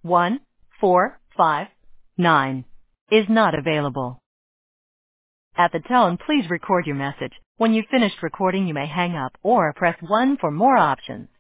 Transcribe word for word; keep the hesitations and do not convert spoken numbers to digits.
one four five nine is not available. At the tone, please record your message. When you've finished recording, you may hang up or press one for more options.